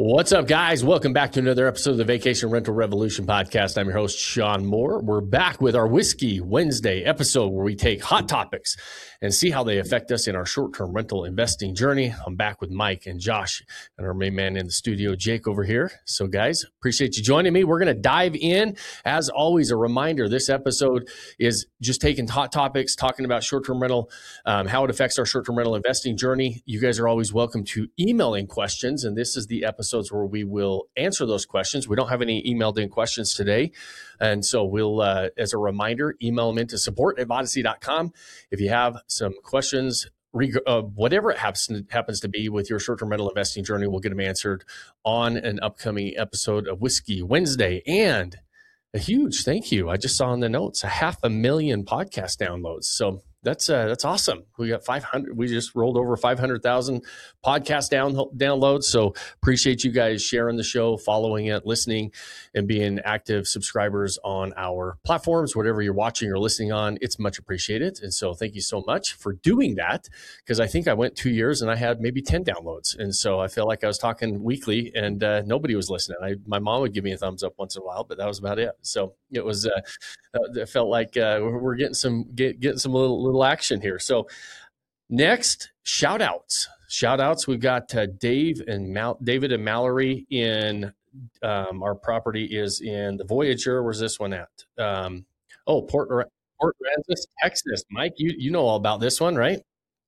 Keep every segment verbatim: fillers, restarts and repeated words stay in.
What's up, guys? Welcome back to another episode of the Vacation Rental Revolution podcast. I'm your host, Sean Moore. We're back with our Whiskey Wednesday episode where we take hot topics and see how they affect us in our short-term rental investing journey. I'm back with Mike and Josh and our main man in the studio, Jake, over here. So, guys, appreciate you joining me. We're going to dive in. As always, a reminder, this episode is just taking hot topics, talking about short-term rental, um, how it affects our short-term rental investing journey. You guys are always welcome to emailing questions, and this is the episode where we will answer those questions. We don't have any emailed in questions today. And so we'll, uh, as a reminder, email them into support at vodacy dot com. If you have some questions, reg- uh, whatever it happens, happens to be with your short-term rental investing journey, we'll get them answered on an upcoming episode of Whiskey Wednesday. And a huge thank you. I just saw in the notes, a half a million podcast downloads. So That's uh, that's awesome. We got five hundred. We just rolled over five hundred thousand podcast down downloads. So appreciate you guys sharing the show, following it, listening, and being active subscribers on our platforms. Whatever you're watching or listening on, it's much appreciated. And so thank you so much for doing that, because I think I went two years and I had maybe ten downloads. And so I feel like I was talking weekly and uh, nobody was listening. I, my mom would give me a thumbs up once in a while, but that was about it. So it was. Uh, it felt like uh, we're getting some get, getting some little. little action here. So next, shout outs. Shout outs. We've got uh, Dave and Mal- David and Mallory in um, our property is in the Voyager. Where's this one at? Um, oh, Port, Port Aransas, Texas. Mike, you, you know all about this one, right?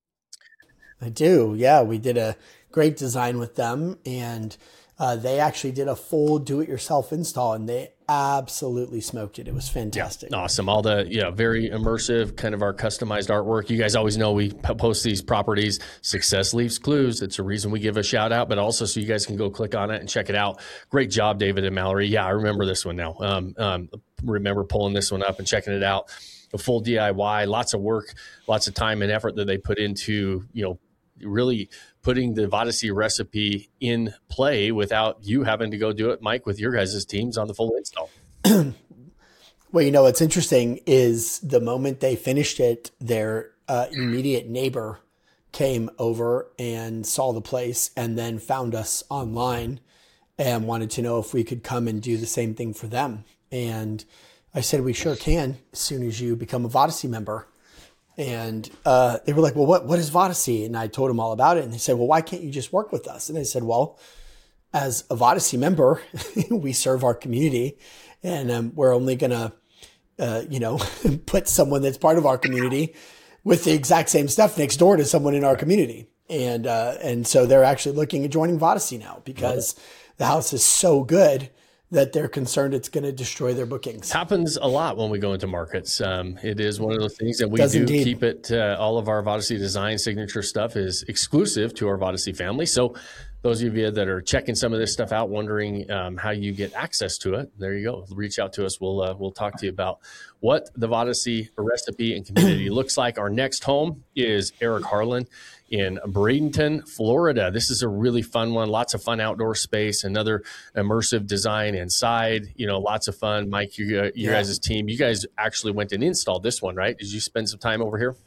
I do. Yeah. We did a great design with them, and uh, they actually did a full do-it-yourself install, and they absolutely smoked it. It was fantastic. Yeah, awesome. All the, yeah, very immersive, kind of our customized artwork. You guys always know we post these properties. Success leaves clues. It's a reason we give a shout out, but also so you guys can go click on it and check it out. Great job, David and Mallory. Yeah, I remember this one now. Um, um, remember pulling this one up and checking it out. A full D I Y, lots of work, lots of time and effort that they put into, you know, really putting the Vodacy recipe in play without you having to go do it, Mike, with your guys' teams on the full install. Well, you know, what's interesting is the moment they finished it, their uh, immediate neighbor came over and saw the place and then found us online and wanted to know if we could come and do the same thing for them. And I said, we sure can as soon as you become a Vodacy member. And uh, they were like, well, what, what is Vodacy? And I told them all about it. And they said, well, why can't you just work with us? And I said, well, as a Vodacy member, we serve our community, and um, we're only going to, uh, you know, put someone that's part of our community with the exact same stuff next door to someone in our community. And, uh, and so they're actually looking at joining Vodacy now because the house is so good that they're concerned it's going to destroy their bookings. Happens a lot when we go into markets. Um, it is one of those things that we Does do indeed. keep it. Uh, all of our Vodacy design signature stuff is exclusive to our Vodacy family. So those of you that are checking some of this stuff out, wondering um, how you get access to it, there you go. Reach out to us. We'll uh, we'll talk to you about what the Vodacy recipe and community looks like. Our next home is Eric Harlan in Bradenton, Florida. This is a really fun one. Lots of fun outdoor space, another immersive design inside, you know, lots of fun. Mike, you, uh, your yeah. guys' team, you guys actually went and installed this one, right? Did you spend some time over here?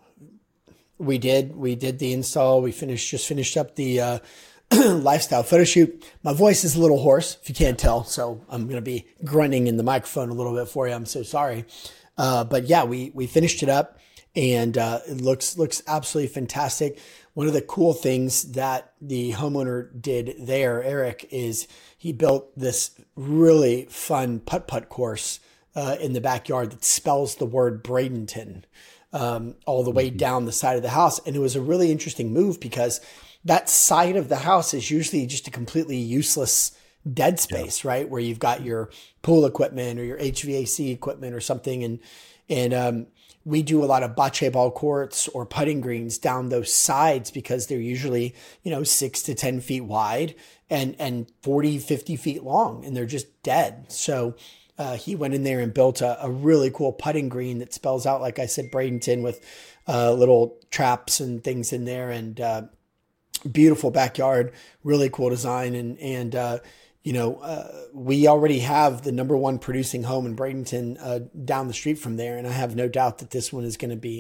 We did. We did the install. We finished, just finished up the uh, lifestyle photo shoot. My voice is a little hoarse, if you can't tell. So I'm going to be grunting in the microphone a little bit for you. I'm so sorry. Uh, but yeah, we, we finished it up. And uh, it looks looks absolutely fantastic. One of the cool things that the homeowner did there, Eric, is he built this really fun putt-putt course uh, in the backyard that spells the word Bradenton um, all the way down the side of the house. And it was a really interesting move because that side of the house is usually just a completely useless dead space, yeah. right? Where you've got your pool equipment or your H V A C equipment or something. And, and, um, we do a lot of bocce ball courts or putting greens down those sides because they're usually, you know, six to ten feet wide and, and forty, fifty feet long, and they're just dead. So uh, he went in there and built a, a really cool putting green that spells out, like I said, Bradenton, with uh, little traps and things in there, and uh, beautiful backyard, really cool design. And, and, uh, you know, uh, we already have the number one producing home in Bradenton uh, down the street from there. And I have no doubt that this one is going to be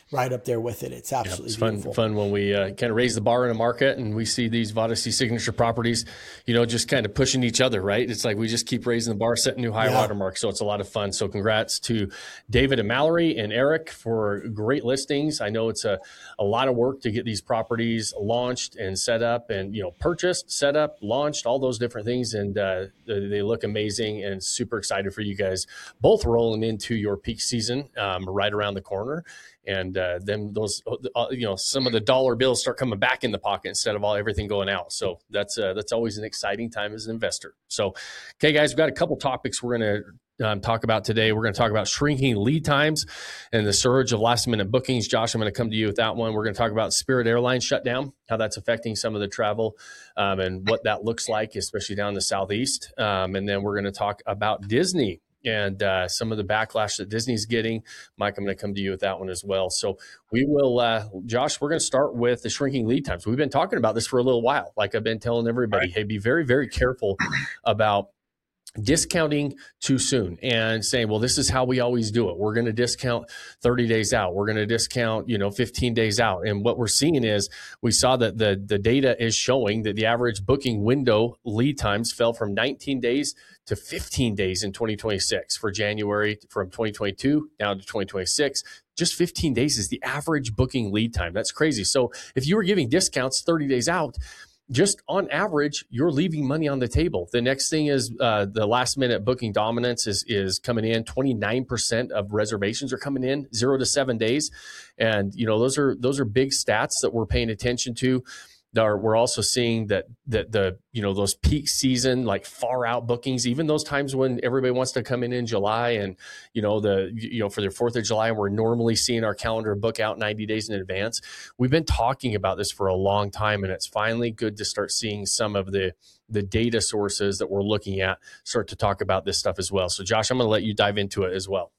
right up there with it. It's absolutely yeah, it's fun, beautiful. fun when we uh, kind of raise the bar in a market and we see these Vodacy signature properties, you know, just kind of pushing each other, right? It's like we just keep raising the bar, setting new high Yeah. water marks. So it's a lot of fun. So congrats to David and Mallory and Eric for great listings. I know it's a, a lot of work to get these properties launched and set up and, you know, purchased, set up, launched, all those different things. And uh, they look amazing, and super excited for you guys both rolling into your peak season um, right around the corner. And uh, then those, uh, you know, some of the dollar bills start coming back in the pocket instead of all everything going out. So that's uh, that's always an exciting time as an investor. So, okay, guys, we've got a couple topics we're going to um, talk about today. We're going to talk about shrinking lead times and the surge of last minute bookings. Josh, I'm going to come to you with that one. We're going to talk about Spirit Airlines shutdown, how that's affecting some of the travel um, and what that looks like, especially down in the Southeast. Um, and then we're going to talk about Disney and uh, some of the backlash that Disney's getting. Mike, I'm going to come to you with that one as well. So we will, uh, Josh, we're going to start with the shrinking lead times. We've been talking about this for a little while. Like I've been telling everybody, right. Hey, be very, very careful about discounting too soon and saying, well, this is how we always do it. We're going to discount thirty days out. We're going to discount, you know, fifteen days out. And what we're seeing is we saw that the, the data is showing that the average booking window lead times fell from nineteen days to fifteen days in twenty twenty-six for January from twenty twenty-two down to twenty twenty-six. Just fifteen days is the average booking lead time. That's crazy. So if you were giving discounts thirty days out, just on average, you're leaving money on the table. The next thing is uh, the last minute booking dominance is is coming in. twenty-nine percent of reservations are coming in zero to seven days. And, you know, those are those are big stats that we're paying attention to. Are, we're also seeing that that the, you know, those peak season, like far out bookings, even those times when everybody wants to come in in July and, you know, the, you know, for their fourth of July, we're normally seeing our calendar book out ninety days in advance. We've been talking about this for a long time, and it's finally good to start seeing some of the, the data sources that we're looking at start to talk about this stuff as well. So Josh, I'm going to let you dive into it as well.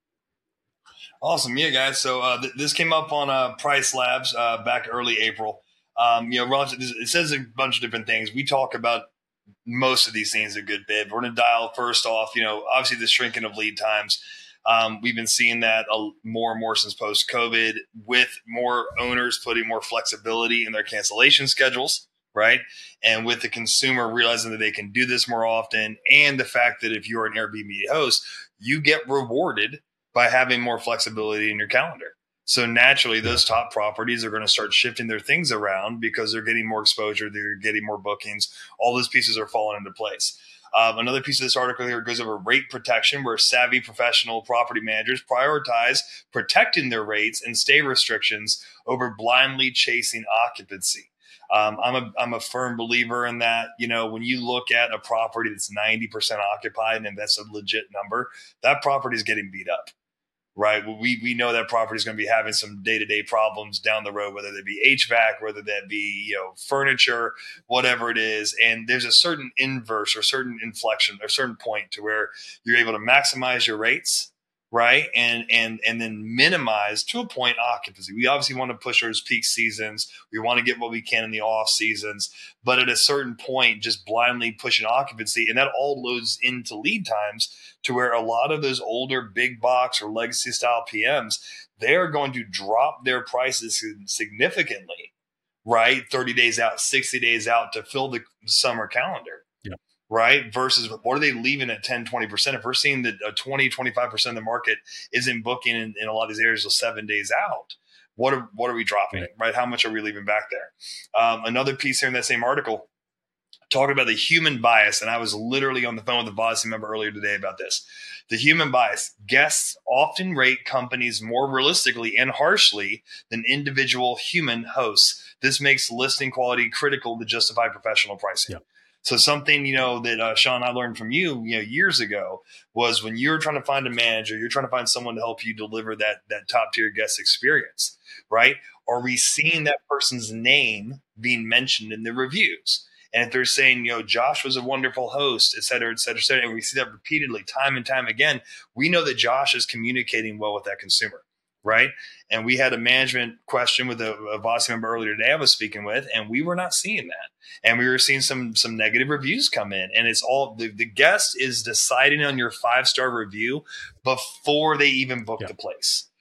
Awesome. Yeah, guys. So uh, th- this came up on uh, Price Labs uh, back early April. Um, you know, it says a bunch of different things. We talk about most of these things a good bit. We're going to dial first off, you know, obviously the shrinking of lead times. Um, we've been seeing that a, more and more since post-COVID, with more owners putting more flexibility in their cancellation schedules, right? And with the consumer realizing that they can do this more often, and the fact that if you're an Airbnb host, you get rewarded by having more flexibility in your calendar. So naturally, those top properties are going to start shifting their things around because they're getting more exposure, they're getting more bookings. All those pieces are falling into place. Um, another piece of this article here goes over rate protection, where savvy professional property managers prioritize protecting their rates and stay restrictions over blindly chasing occupancy. Um, I'm a I'm a firm believer in that. You know, when you look at a property that's ninety percent occupied, and that's a legit number, that property is getting beat up. Right. Well, we, we know that property is going to be having some day-to-day problems down the road, whether that be H V A C, whether that be, you know, furniture, whatever it is. And there's a certain inverse or certain inflection or certain point to where you're able to maximize your rates. Right. And, and, and then minimize to a point occupancy. We obviously want to push those peak seasons. We want to get what we can in the off seasons, but at a certain point, just blindly pushing occupancy. And that all loads into lead times to where a lot of those older big box or legacy style P Ms, they're going to drop their prices significantly, right? thirty days out, sixty days out to fill the summer calendar. Yeah. Right? Versus what are they leaving at ten, twenty percent? If we're seeing that a twenty, twenty-five percent of the market isn't booking in, in a lot of these areas till seven days out, what are, what are we dropping? Right. Right? How much are we leaving back there? Um, another piece here in that same article talking about the human bias. And I was literally on the phone with a Vodacy member earlier today about this. The human bias. Guests often rate companies more realistically and harshly than individual human hosts. This makes listing quality critical to justify professional pricing. Yep. So something, you know, that uh, Sean, I learned from you, you know, years ago was when you're trying to find a manager, you're trying to find someone to help you deliver that, that top tier guest experience, right? Are we seeing that person's name being mentioned in the reviews? And if they're saying, you know, Josh was a wonderful host, et cetera, et cetera, et cetera, and we see that repeatedly time and time again, we know that Josh is communicating well with that consumer. Right. And we had a management question with a, a Vodacy member earlier today I was speaking with, and we were not seeing that. And we were seeing some some negative reviews come in. And it's all the, the guest is deciding on your five star review before they even book yeah. the place.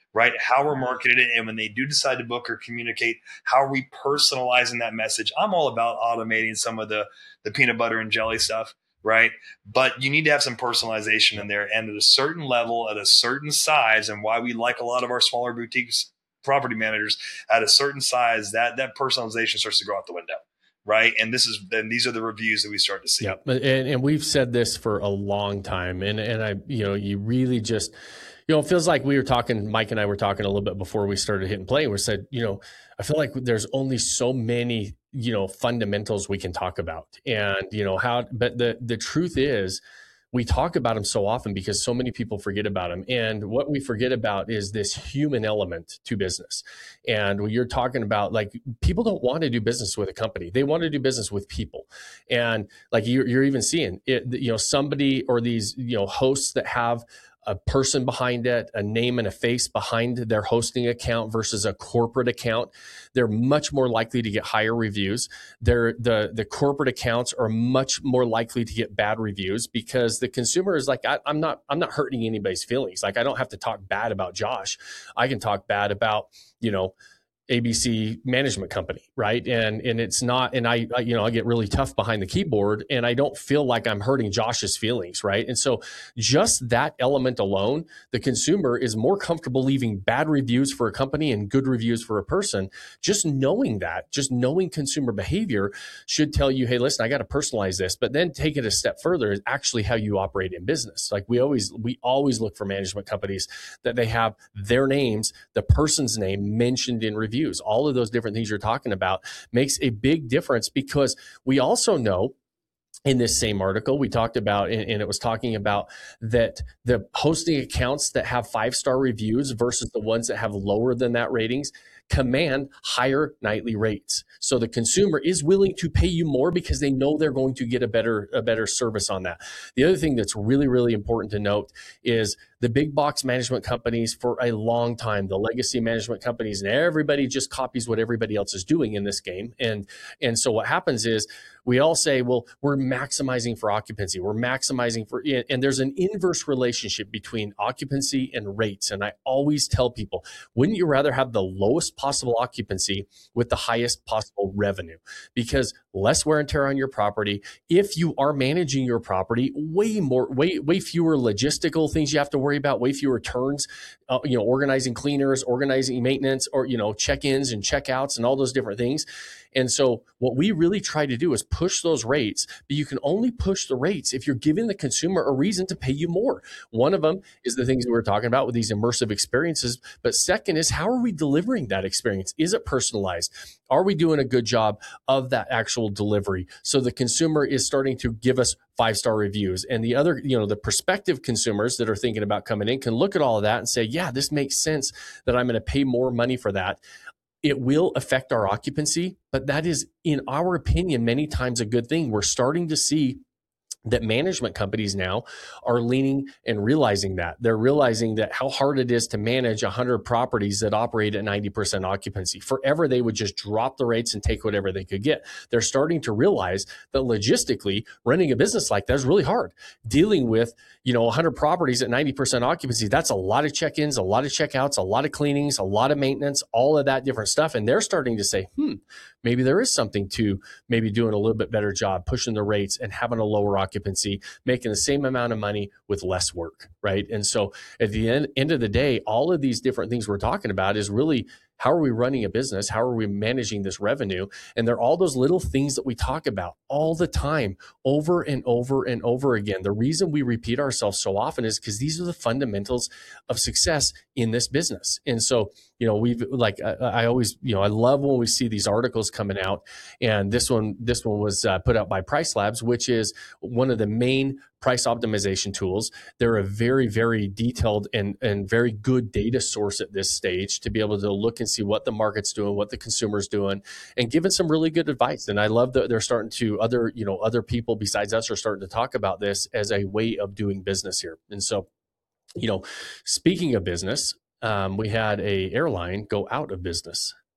right? How we're marketing it. And when they do decide to book or communicate, how are we personalizing that message? I'm all about automating some of the, the peanut butter and jelly stuff, right? But you need to have some personalization in there. And at a certain level, at a certain size, and why we like a lot of our smaller boutiques property managers at a certain size, that that personalization starts to go out the window. Right. And this is then these are the reviews that we start to see. Yeah. And, and we've said this for a long time. And, and I, you know, you really just, you know, it feels like we were talking, Mike and I were talking a little bit before we started hitting play. We said, you know, I feel like there's only so many, you know, fundamentals we can talk about. And, you know, how, but the, the truth is, we talk about them so often because so many people forget about them. And what we forget about is this human element to business. And when you're talking about, like, people don't want to do business with a company. They want to do business with people. And like you're, you're even seeing it, you know, somebody or these, you know, hosts that have a person behind it, a name and a face behind their hosting account versus a corporate account, they're much more likely to get higher reviews. They're, the, the corporate accounts are much more likely to get bad reviews because the consumer is like, I, I'm not, I'm not hurting anybody's feelings. Like, I don't have to talk bad about Josh. I can talk bad about, you know, A B C management company, right? And and it's not, and I, I, you know, I get really tough behind the keyboard and I don't feel like I'm hurting Josh's feelings, right? And so just that element alone, the consumer is more comfortable leaving bad reviews for a company and good reviews for a person. Just knowing that, just knowing consumer behavior should tell you, hey, listen, I got to personalize this. But then take it a step further is actually how you operate in business. Like we always, we always look for management companies that they have their names, the person's name mentioned in reviews. All of those different things you're talking about makes a big difference because we also know in this same article we talked about, and, and it was talking about that the hosting accounts that have five-star reviews versus the ones that have lower than that ratings command higher nightly rates. So the consumer is willing to pay you more because they know they're going to get a better, a better service on that. The other thing that's really, really important to note is the big box management companies for a long time, the legacy management companies, and everybody just copies what everybody else is doing in this game. And, and so what happens is we all say, well, we're maximizing for occupancy. We're maximizing for, and there's an inverse relationship between occupancy and rates. And I always tell people, wouldn't you rather have the lowest possible occupancy with the highest possible revenue? Because less wear and tear on your property. If you are managing your property, way more, way, way fewer logistical things you have to worry about, way fewer turns, uh, you know, organizing cleaners, organizing maintenance, or, you know, check-ins and check-outs and all those different things. And so what we really try to do is push those rates, but you can only push the rates if you're giving the consumer a reason to pay you more. One of them is the things we were talking about with these immersive experiences. But second is, how are we delivering that experience? Is it personalized? Are we doing a good job of that actual delivery? So the consumer is starting to give us five-star reviews. And the other, you know, the prospective consumers that are thinking about coming in can look at all of that and say, yeah, this makes sense that I'm going to pay more money for that. It will affect our occupancy, but that is, in our opinion, many times a good thing. We're starting to see that management companies now are leaning and realizing that. They're realizing that how hard it is to manage one hundred properties that operate at ninety percent occupancy. Forever, they would just drop the rates and take whatever they could get. They're starting to realize that logistically, running a business like that is really hard. Dealing with, you know, one hundred properties at ninety percent occupancy, that's a lot of check-ins, a lot of check-outs, a lot of cleanings, a lot of maintenance, all of that different stuff. And they're starting to say, hmm, maybe there is something to maybe doing a little bit better job, pushing the rates and having a lower occupancy, making the same amount of money with less work, right? And so at the end, end of the day, all of these different things we're talking about is really, how are we running a business? How are we managing this revenue? And they're all those little things that we talk about all the time, over and over and over again. The reason we repeat ourselves so often is because these are the fundamentals of success in this business. And so, you know, we've like, I, I always, you know, I love when we see these articles coming out. And this one, this one was uh, put out by Price Labs, which is one of the main price optimization tools. They're a very, very detailed and, and very good data source at this stage to be able to look and see what the market's doing, what the consumer's doing, and giving some really good advice. And I love that they're starting to, other, you know, other people besides us are starting to talk about this as a way of doing business here. And so, you know, speaking of business, um, we had a airline go out of business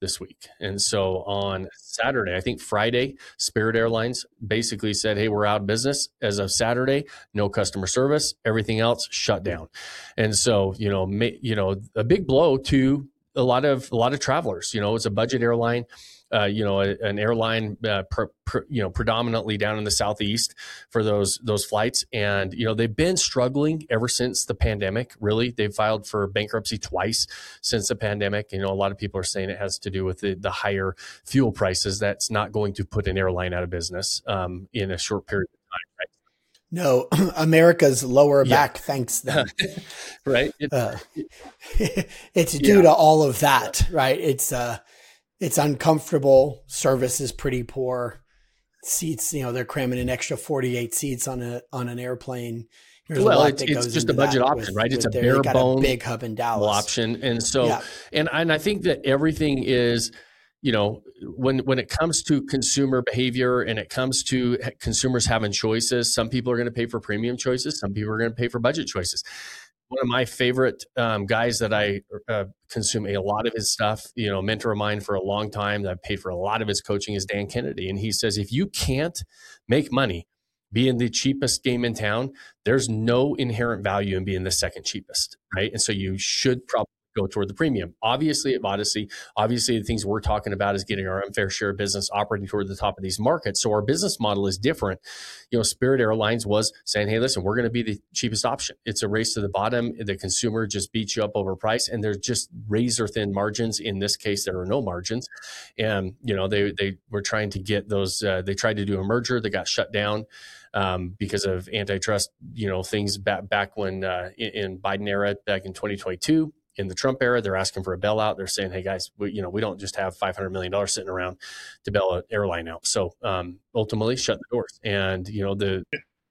this week. And so on Saturday, I think Friday, Spirit Airlines basically said, hey, we're out of business as of Saturday, no customer service, everything else shut down. And so, you know, ma- you know, a big blow to a lot of, a lot of travelers. You know, it's a budget airline. Uh, you know, a, an airline, uh, per, per, you know, predominantly down in the Southeast for those those flights, and you know they've been struggling ever since the pandemic. Really, they've filed for bankruptcy twice since the pandemic. You know, a lot of people are saying it has to do with the, the higher fuel prices. That's not going to put an airline out of business um, in a short period of time. Right? No, America's lower yeah. back thanks them. Right? It, uh, it's due yeah. to all of that, right? It's uh. It's uncomfortable. Service is pretty poor. Seats, you know, they're cramming an extra forty-eight seats on a on an airplane. There's well, it's, it's just a budget option, with, right? It's a their, bare bones a big hub in Dallas option, and so yeah. and and I think that everything is, you know, when when it comes to consumer behavior and it comes to consumers having choices, some people are going to pay for premium choices, some people are going to pay for budget choices. One of my favorite um, guys that I uh, consume a lot of his stuff, you know, mentor of mine for a long time that I've paid for a lot of his coaching is Dan Kennedy. And he says, if you can't make money being the cheapest game in town, there's no inherent value in being the second cheapest, right? And so you should probably go toward the premium. Obviously at Odyssey, obviously the things we're talking about is getting our unfair share of business operating toward the top of these markets. So our business model is different. You know, Spirit Airlines was saying, hey, listen, we're going to be the cheapest option. It's a race to the bottom. The consumer just beats you up over price, and there's just razor thin margins. In this case, there are no margins. And, you know, they, they were trying to get those, uh, they tried to do a merger that got shut down. Um, because of antitrust, you know, things back, back when, uh, in, in Biden era, back in twenty twenty-two, in the Trump era, they're asking for a bailout. They're saying, hey guys, we, you know, we don't just have five hundred million dollars sitting around to bail an airline out. So, um, ultimately shut the doors. And, you know, the,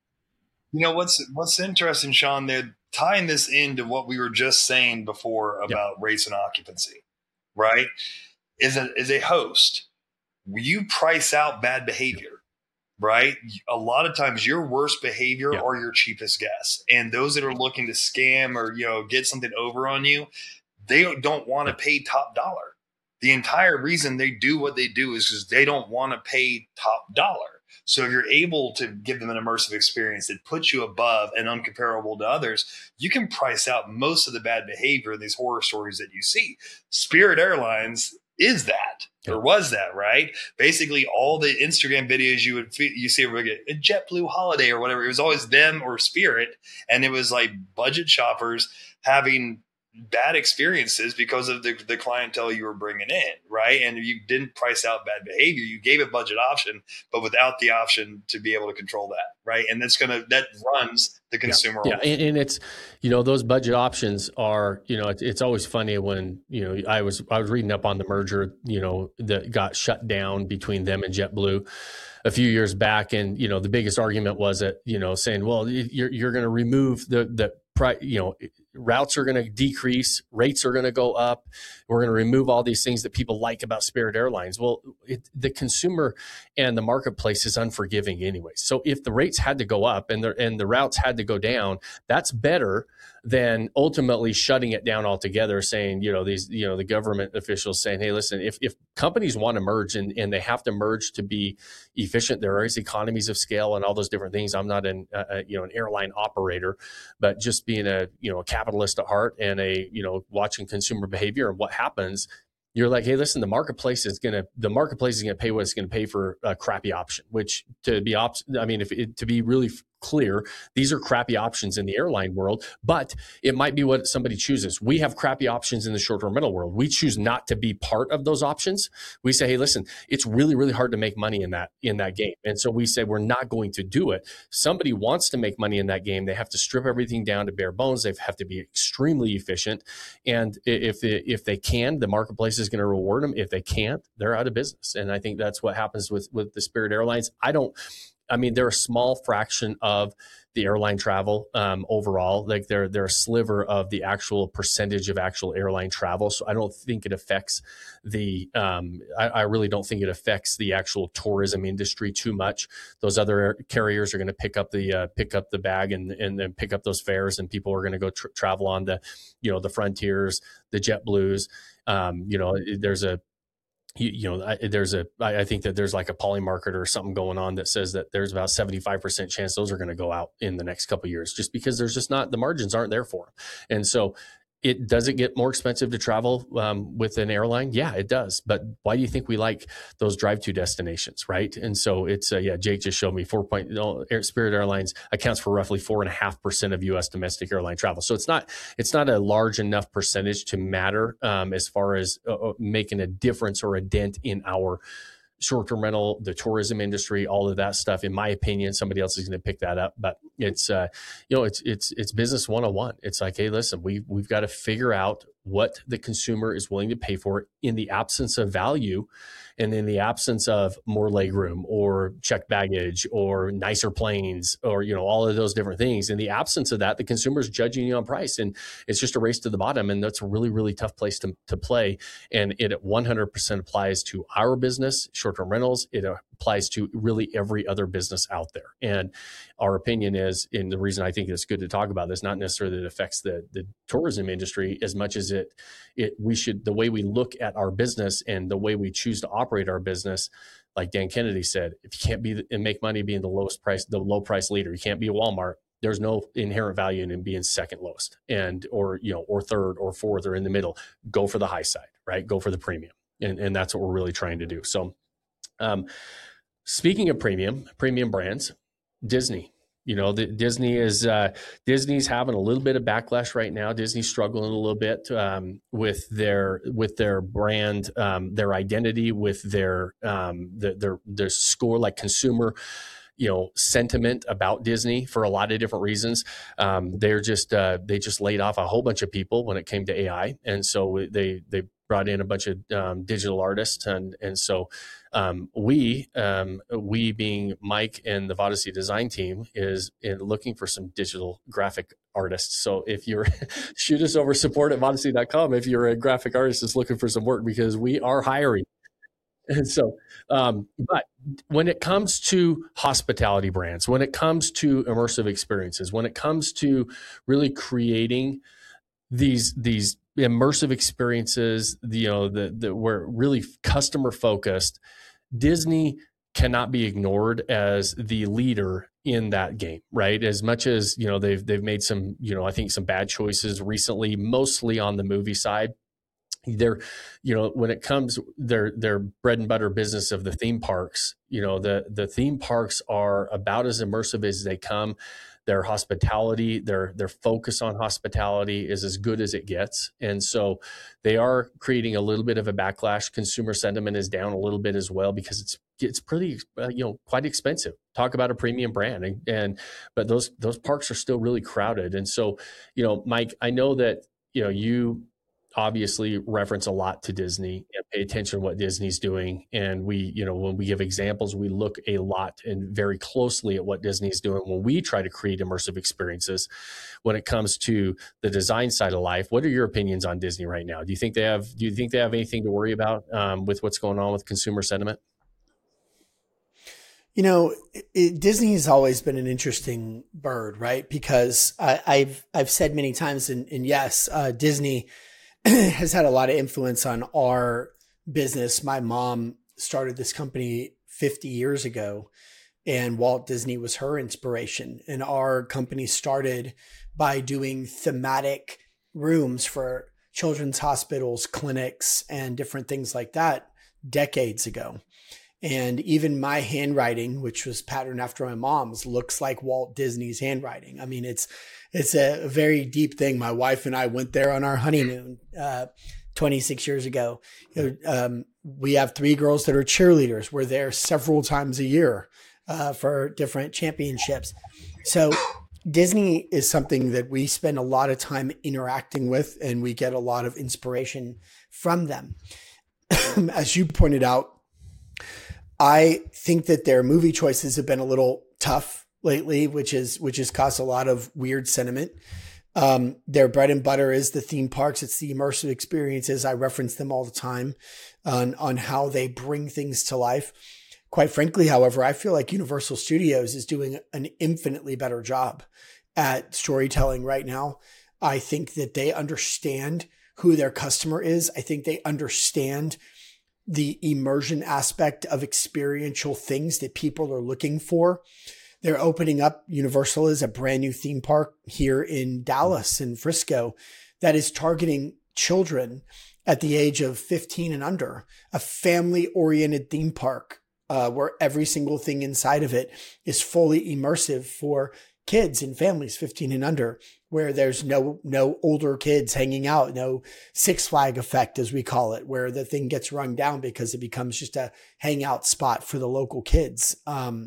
you know, what's, what's interesting, Sean, they're tying this into what we were just saying before about yeah. rates and occupancy, right? Is a, is a host, you price out bad behavior. Right? A lot of times your worst behavior yeah. are your cheapest guests. And those that are looking to scam or, you know, get something over on you, they don't want to pay top dollar. The entire reason they do what they do is because they don't want to pay top dollar. So if you're able to give them an immersive experience that puts you above and uncomparable to others, you can price out most of the bad behavior in these horror stories that you see. Spirit Airlines is that. Or was that, right? Basically, all the Instagram videos you would you see like a JetBlue holiday or whatever, it was always them or Spirit, and it was like budget shoppers having bad experiences because of the, the clientele you were bringing in, right? And you didn't price out bad behavior. You gave a budget option, but without the option to be able to control that, right? And that's gonna that runs the consumer. Yeah, yeah. And, and it's, you know, those budget options are, you know, it's, it's always funny when, you know, I was I was reading up on the merger, you know, that got shut down between them and JetBlue a few years back, and you know, the biggest argument was that, you know, saying, well, you're you're going to remove the the price, you know, routes are going to decrease, rates are going to go up. We're going to remove all these things that people like about Spirit Airlines. Well, it, the consumer and the marketplace is unforgiving anyway. So if the rates had to go up and the, and the routes had to go down, that's better than ultimately shutting it down altogether, saying, you know, these, you know, the government officials saying, hey, listen, if, if companies want to merge and, and they have to merge to be efficient, there is economies of scale and all those different things. I'm not an, uh, you know, an airline operator, but just being a, you know, a capitalist at heart and a, you know, watching consumer behavior and what happens, you're like, hey, listen, the marketplace is going to, the marketplace is going to pay what it's going to pay for a crappy option, which to be, op- I mean, if it, to be really clear, these are crappy options in the airline world, but it might be what somebody chooses. We have crappy options in the short-term rental world. We choose not to be part of those options. We say, hey, listen, it's really, really hard to make money in that, in that game. And so we say, we're not going to do it. Somebody wants to make money in that game. They have to strip everything down to bare bones. They have to be extremely efficient. And if they, if they can, the marketplace is going to reward them. If they can't, they're out of business. And I think that's what happens with, with the Spirit Airlines. I don't, I mean, they're a small fraction of the airline travel um, overall. Like they're they're a sliver of the actual percentage of actual airline travel. So I don't think it affects the. Um, I, I really don't think it affects the actual tourism industry too much. Those other carriers are going to pick up the uh, pick up the bag and and then pick up those fares, and people are going to go tr- travel on the, you know, the Frontiers, the JetBlues. Um, you know, there's a You, you know, I, there's a, I, I think that there's like a Polymarket or something going on that says that there's about seventy-five percent chance those are going to go out in the next couple of years, just because there's just not, the margins aren't there for them. And so it does it get more expensive to travel um, with an airline? Yeah, it does. But why do you think we like those drive-to destinations, right? And so it's uh, yeah. Jake just showed me four point. You know, Spirit Airlines accounts for roughly four and a half percent of U S domestic airline travel. So it's not it's not a large enough percentage to matter um, as far as uh, making a difference or a dent in our short-term rental, the tourism industry, all of that stuff. In my opinion, somebody else is going to pick that up, but it's, uh, you know, it's, it's, it's business one oh one. It's like, hey, listen, we, we've got to figure out what the consumer is willing to pay for in the absence of value and in the absence of more legroom or checked baggage or nicer planes or, you know, all of those different things. In the absence of that, the consumer is judging you on price, and it's just a race to the bottom. And that's a really, really tough place to, to play. And it one hundred percent applies to our business, short-term rentals. It applies to really every other business out there. And our opinion is, and the reason I think it's good to talk about this, not necessarily that it affects the, the tourism industry as much as it, it, we should, the way we look at our business and the way we choose to operate our business, like Dan Kennedy said, if you can't be and make money being the lowest price, the low price leader, you can't be a Walmart. There's no inherent value in being second lowest and, or, you know, or third or fourth or in the middle. Go for the high side, right? Go for the premium. And, and that's what we're really trying to do. So, um, speaking of premium, premium brands, Disney. You know, the, Disney is uh, Disney's having a little bit of backlash right now. Disney's struggling a little bit um, with their with their brand, um, their identity, with their um, the, their their score, like consumer, you know, sentiment about Disney for a lot of different reasons. Um, they're just uh, they just laid off a whole bunch of people when it came to A I, and so they they brought in a bunch of um, digital artists, and and so. Um, we, um, we being Mike and the Vodacy design team, is in looking for some digital graphic artists. So if you're shoot us over support at vodacy dot com if you're a graphic artist that's looking for some work, because we are hiring. And so, um, but when it comes to hospitality brands, when it comes to immersive experiences, when it comes to really creating these these immersive experiences, you know, the, the we're really customer focused, Disney cannot be ignored as the leader in that game, right? As much as, you know, they've they've made some, you know, I think some bad choices recently, mostly on the movie side. They're, you know, when it comes their their bread and butter business of the theme parks, you know, the the theme parks are about as immersive as they come. Their hospitality, their their focus on hospitality is as good as it gets. And so they are creating a little bit of a backlash. Consumer sentiment is down a little bit as well, because it's it's pretty, uh, you know, quite expensive. Talk about a premium brand. And, and but those those parks are still really crowded. And so, you know, Mike, I know that, you know, you obviously reference a lot to Disney and pay attention to what Disney's doing. And we, you know, when we give examples, we look a lot and very closely at what Disney's doing when we try to create immersive experiences. When it comes to the design side of life, what are your opinions on Disney right now? Do you think they have, do you think they have anything to worry about um, with what's going on with consumer sentiment? You know, it, Disney has always been an interesting bird, right? Because I, I've, I've said many times, and, and yes, uh, Disney has had a lot of influence on our business. My mom started this company fifty years ago, and Walt Disney was her inspiration. And our company started by doing thematic rooms for children's hospitals, clinics, and different things like that decades ago. And even my handwriting, which was patterned after my mom's, looks like Walt Disney's handwriting. I mean, it's it's a very deep thing. My wife and I went there on our honeymoon uh, twenty-six years ago. You know, um, we have three girls that are cheerleaders. We're there several times a year uh, for different championships. So Disney is something that we spend a lot of time interacting with, and we get a lot of inspiration from them. As you pointed out, I think that their movie choices have been a little tough lately, which is which has caused a lot of weird sentiment. Um, their bread and butter is the theme parks. It's the immersive experiences. I reference them all the time on, on how they bring things to life. Quite frankly, however, I feel like Universal Studios is doing an infinitely better job at storytelling right now. I think that they understand who their customer is. I think they understand the immersion aspect of experiential things that people are looking for. They're opening up, Universal is a brand new theme park here in Dallas and Frisco that is targeting children at the age of fifteen and under, a family-oriented theme park uh, where every single thing inside of it is fully immersive for kids and families fifteen and under, where there's no no older kids hanging out, no Six Flag effect, as we call it, where the thing gets rung down because it becomes just a hangout spot for the local kids. Um,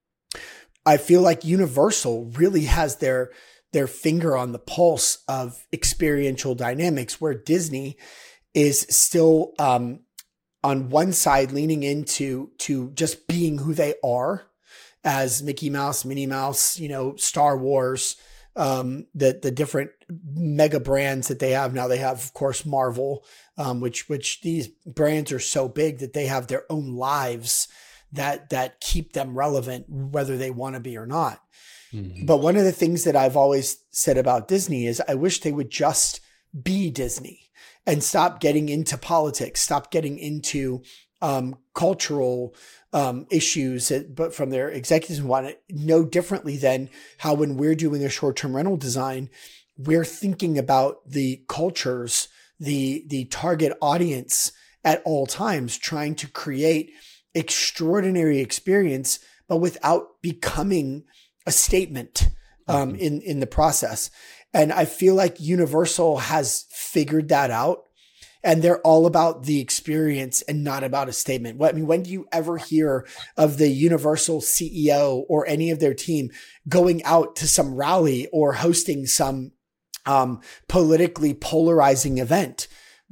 I feel like Universal really has their their finger on the pulse of experiential dynamics, where Disney is still um, on one side leaning into to just being who they are as Mickey Mouse, Minnie Mouse, you know, Star Wars, um, the the different mega brands that they have now. They have, of course, Marvel, um, which which these brands are so big that they have their own lives that that keep them relevant, whether they want to be or not. Mm-hmm. But one of the things that I've always said about Disney is I wish they would just be Disney and stop getting into politics, stop getting into um, cultural um, issues, that, but from their executives want to know differently than how when we're doing a short-term rental design, we're thinking about the cultures, the, the target audience at all times, trying to create extraordinary experience, but without becoming a statement um, mm-hmm. in, in the process. And I feel like Universal has figured that out, and they're all about the experience and not about a statement. What, I mean, when do you ever hear of the Universal C E O or any of their team going out to some rally or hosting some um, politically polarizing event?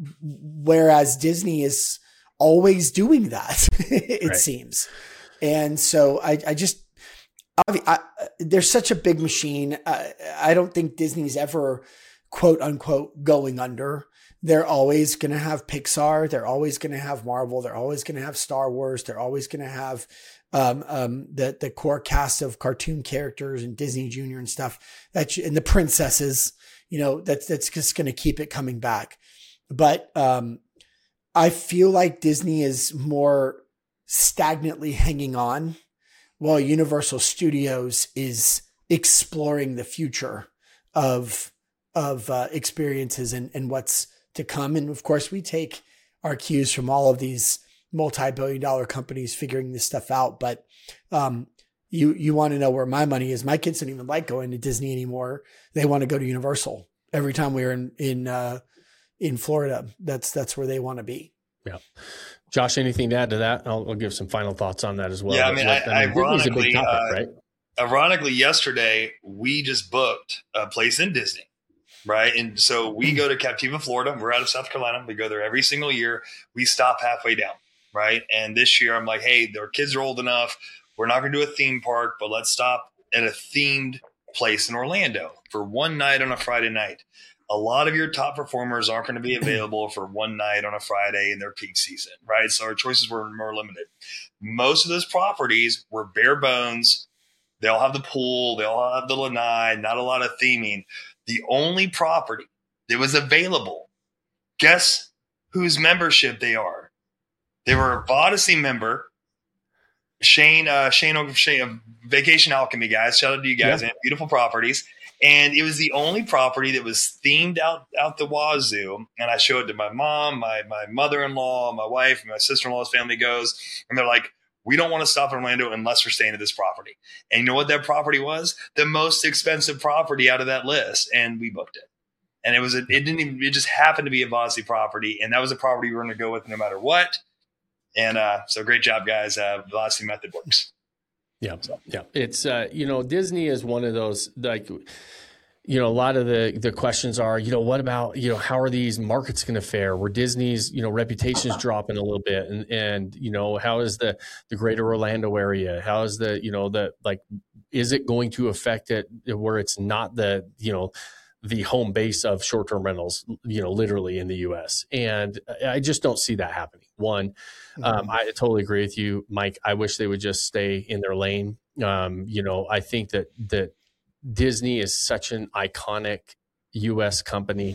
Whereas Disney is always doing that, it right. seems. And so I, I just, I, I, they're such a big machine. I, I don't think Disney's ever, quote unquote, going under. They're always going to have Pixar. They're always going to have Marvel. They're always going to have Star Wars. They're always going to have um, um, the the core cast of cartoon characters and Disney Junior and stuff. That and the princesses. You know, that's that's just going to keep it coming back. But um, I feel like Disney is more stagnantly hanging on, while Universal Studios is exploring the future of of uh, experiences and, and what's to come. And of course, we take our cues from all of these multi-billion dollar companies figuring this stuff out. But um, you you want to know where my money is. My kids don't even like going to Disney anymore. They want to go to Universal. Every time we're in in uh, in Florida, that's that's where they want to be. Yeah. Josh, anything to add to that? I'll, I'll give some final thoughts on that as well. Yeah, I mean, but, I, I mean ironically, a big topic, uh, right? ironically, yesterday we just booked a place in Disney, right? And so we go to Captiva, Florida. We're out of South Carolina. We go there every single year. We stop halfway down, right? And this year I'm like, hey, their kids are old enough. We're not going to do a theme park, but let's stop at a themed place in Orlando for one night on a Friday night. A lot of your top performers aren't going to be available for one night on a Friday in their peak season, right? So our choices were more limited. Most of those properties were bare bones. They all have the pool. They all have the lanai, not a lot of theming. The only property that was available, guess whose membership they are? They were a Odyssey member. Shane, uh, Shane, Shane, Vacation Alchemy guys. Shout out to you guys. Yeah. Beautiful properties. And it was the only property that was themed out, out the wazoo. And I showed it to my mom, my, my mother-in-law, my wife, my sister-in-law's family goes. And they're like, we don't want to stop in Orlando unless we're staying at this property. And you know what that property was? The most expensive property out of that list. And we booked it. And it was a, it didn't even, it just happened to be a Odyssey property. And that was a property we were going to go with no matter what. And uh, so great job, guys. Uh, Velocity Method works. Yeah. So. Yeah. It's, uh, you know, Disney is one of those, like, you know, a lot of the, the questions are, you know, what about, you know, how are these markets going to fare where Disney's, you know, reputation is dropping a little bit? And, and, you know, how is the, the greater Orlando area? How is the, you know, the, like, is it going to affect it where it's not the, you know, the home base of short-term rentals, you know, literally in the U S? And I just don't see that happening. One, mm-hmm. um, I totally agree with you, Mike. I wish they would just stay in their lane. Um, you know, I think that, that Disney is such an iconic U S company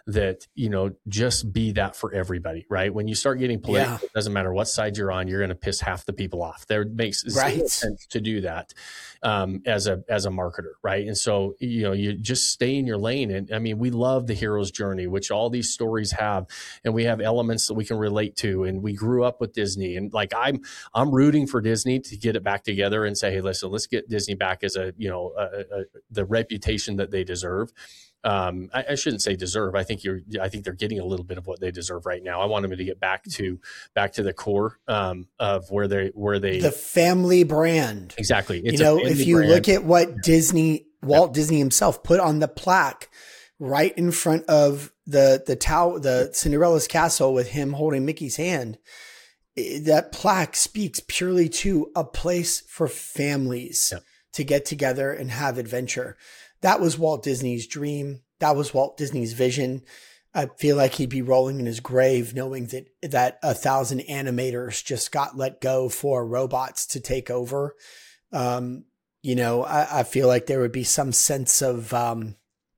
that, you know, just be that for everybody, right? When you start getting political, Yeah. it doesn't matter what side you're on, you're going to piss half the people off. There makes zero Right. sense to do that um, as a as a marketer, right? And so, you know, you just stay in your lane. And I mean, we love the hero's journey, which all these stories have, and we have elements that we can relate to. And we grew up with Disney, and like I'm I'm rooting for Disney to get it back together and say, hey, listen, let's get Disney back as a, you know, a, a, the reputation that they deserve. Um, I, I shouldn't say deserve. I think you're. I think they're getting a little bit of what they deserve right now. I want them to get back to back to the core um, of where they where they the family brand. Exactly. It's you know, a if you brand. look at what Disney, Walt yeah. Disney himself put on the plaque right in front of the the tower, the Cinderella's castle, with him holding Mickey's hand. That plaque speaks purely to a place for families yeah. to get together and have adventure. That was Walt Disney's dream. That was Walt Disney's vision. I feel like he'd be rolling in his grave knowing that that a thousand animators just got let go for robots to take over. Um, you know, I, I feel like there would be some sense of um,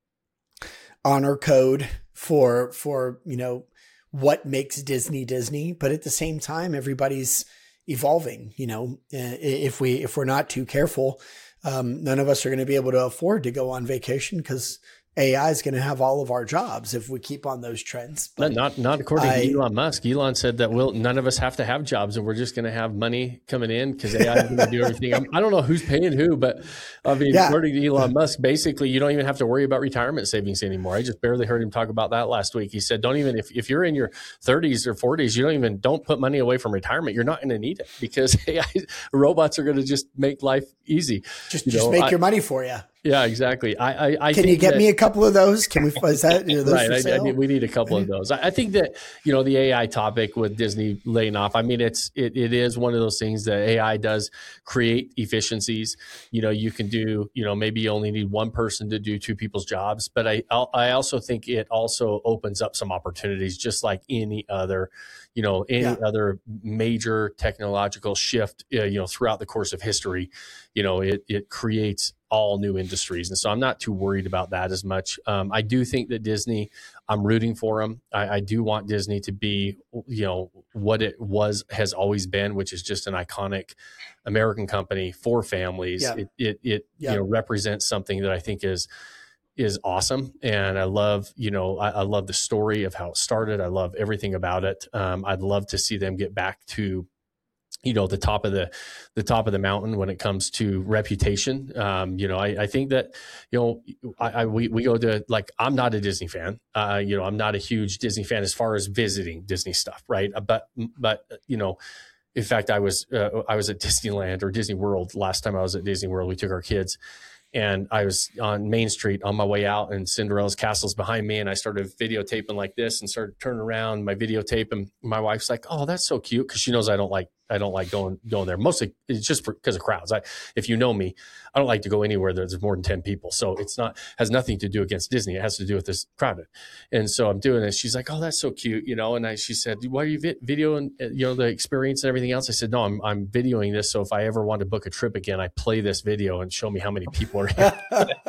honor code for for you know what makes Disney Disney, but at the same time, everybody's evolving. You know, if we if we're not too careful. Um, none of us are going to be able to afford to go on vacation because A I is going to have all of our jobs if we keep on those trends. But not not according I, to Elon Musk. Elon said that we'll, none of us have to have jobs and we're just going to have money coming in because A I is going to do everything. I'm, I don't know who's paying who, but I mean, yeah. according to Elon Musk, basically you don't even have to worry about retirement savings anymore. I just barely heard him talk about that last week. He said, don't even, if, if you're in your thirties or forties, you don't even, don't put money away from retirement. You're not going to need it because A I robots are going to just make life easy. Just, you just know, make I, your money for you. Yeah, exactly. I, I, I can think you get that, me a couple of those? Can we? Is that you know, those right? for I, sale? I need, we need a couple of those. I, I think that you know the A I topic with Disney laying off. I mean, it's it, it is one of those things that A I does create efficiencies. You know, you can do. You know, maybe you only need one person to do two people's jobs, but I I also think it also opens up some opportunities, just like any other. You know, any yeah. other major technological shift, uh, you know, throughout the course of history, you know, it it creates all new industries. And so I'm not too worried about that as much. Um, I do think that Disney, I'm rooting for them. I, I do want Disney to be, you know, what it was, has always been, which is just an iconic American company for families. Yeah. It, it, it yeah. you know, represents something that I think is, is awesome. And I love, you know, I, I love the story of how it started. I love everything about it. Um, I'd love to see them get back to, you know, the top of the, the top of the mountain when it comes to reputation. Um, you know, I, I think that, you know, I, I, we, we go to like, I'm not a Disney fan. Uh, you know, I'm not a huge Disney fan as far as visiting Disney stuff. Right. But, but, you know, in fact, I was, uh, I was at Disneyland or Disney World last time I was at Disney World. We took our kids. And I was on Main Street on my way out, and Cinderella's castle's behind me. And I started videotaping like this, and started turning around my videotape. And my wife's like, "Oh, that's so cute," because she knows I don't like I don't like going going there. Mostly it's just because of crowds. I, if you know me, I don't like to go anywhere there's more than ten people. So it's not has nothing to do against Disney. It has to do with this crowded. And so I'm doing it. She's like, "Oh, that's so cute," you know. And I she said, "Why are you vi- videoing you know the experience and everything else?" I said, "No, I'm I'm videoing this. So if I ever want to book a trip again, I play this video and show me how many people are here."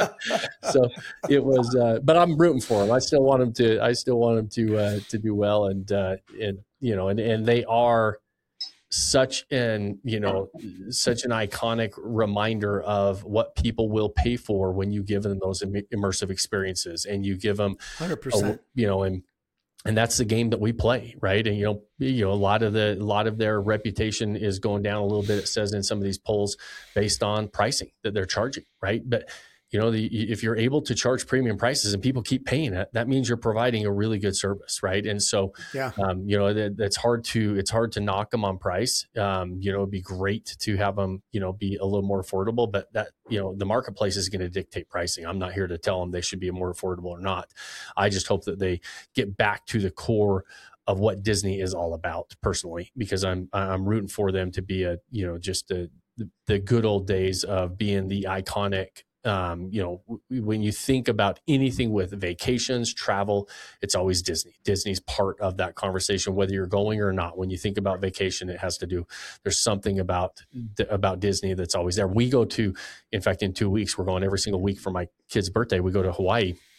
So it was, uh, but I'm rooting for them. I still want them to. I still want them to uh, to do well, and uh, and you know, and and they are such an you know such an iconic reminder of what people will pay for when you give them those Im- immersive experiences, and you give them one hundred percent, you know, and and that's the game that we play, right? And you know, you know, a lot of the a lot of their reputation is going down a little bit. It says in some of these polls based on pricing that they're charging, right? But you know, the, if you're able to charge premium prices and people keep paying it, that means you're providing a really good service, right? And so, yeah, um, you know, that, that's hard to it's hard to knock them on price. Um, you know, it'd be great to have them, you know, be a little more affordable, but that you know, the marketplace is going to dictate pricing. I'm not here to tell them they should be more affordable or not. I just hope that they get back to the core of what Disney is all about, personally, because I'm I'm rooting for them to be a you know just a, the good old days of being the iconic. Um, you know, w- when you think about anything with vacations, travel, it's always Disney. Disney's part of that conversation, whether you're going or not. When you think about vacation, it has to do, there's something about, about Disney that's always there. We go to, in fact, in two weeks, we're going every single week for my kid's birthday. We go to Hawaii.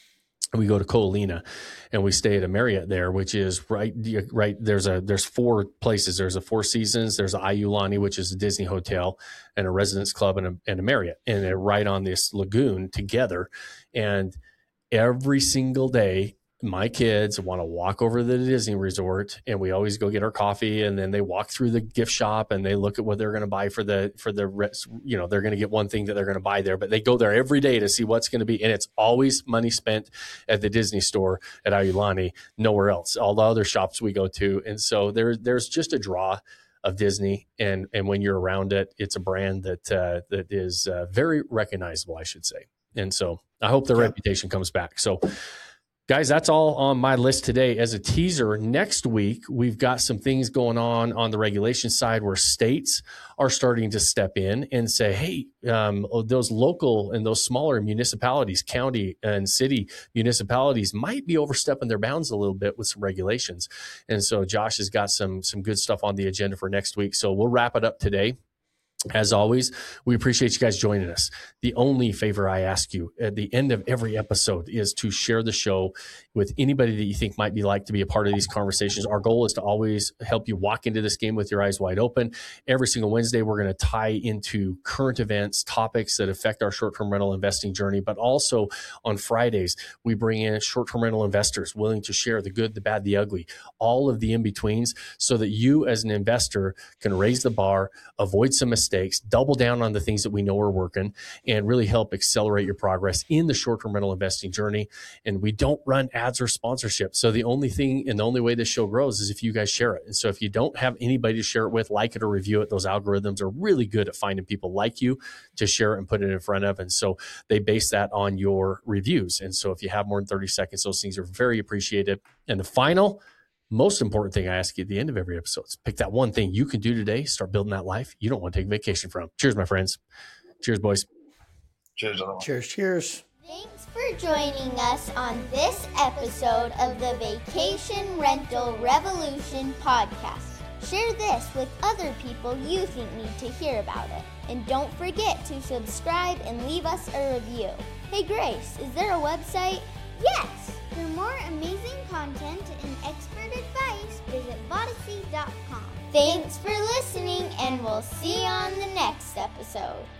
we go to Colina and we stay at a Marriott there, which is right, right. There's a, there's four places. There's a Four Seasons, there's a Iulani, which is a Disney hotel, and a Residence Club, and a, and a Marriott. And they're right on this lagoon together. And every single day, my kids want to walk over to the Disney resort, and we always go get our coffee, and then they walk through the gift shop and they look at what they're going to buy for the, for the rest. You know, they're going to get one thing that they're going to buy there, but they go there every day to see what's going to be. And it's always money spent at the Disney store at Iulani, nowhere else, all the other shops we go to. And so there, there's just a draw of Disney. And, and when you're around it, it's a brand that, uh, that is uh, very recognizable, I should say. And so I hope the yeah. reputation comes back. So, guys, that's all on my list today. As a teaser, next week, we've got some things going on on the regulation side where states are starting to step in and say, hey, um, those local and those smaller municipalities, county and city municipalities might be overstepping their bounds a little bit with some regulations. And so Josh has got some, some good stuff on the agenda for next week. So we'll wrap it up today. As always, we appreciate you guys joining us. The only favor I ask you at the end of every episode is to share the show with anybody that you think might be like to be a part of these conversations. Our goal is to always help you walk into this game with your eyes wide open. Every single Wednesday, we're going to tie into current events, topics that affect our short-term rental investing journey. But also on Fridays, we bring in short-term rental investors willing to share the good, the bad, the ugly, all of the in-betweens, so that you as an investor can raise the bar, avoid some mistakes, Mistakes, double down on the things that we know are working, and really help accelerate your progress in the short-term rental investing journey. And we don't run ads or sponsorship. So the only thing and the only way this show grows is if you guys share it. And so if you don't have anybody to share it with, like it or review it, those algorithms are really good at finding people like you to share it and put it in front of. And so they base that on your reviews. And so if you have more than thirty seconds, those things are very appreciated. And the final most important thing I ask you at the end of every episode is pick that one thing you can do today, start building that life you don't want to take vacation from. Cheers, my friends. Cheers, boys. Cheers. Cheers, cheers. Thanks for joining us on this episode of the Vacation Rental Revolution podcast. Share this with other people you think need to hear about it. And don't forget to subscribe and leave us a review. Hey, Grace, is there a website? Yes! For more amazing content and expert advice, visit Vodacy dot com. Thanks for listening, and we'll see you on the next episode.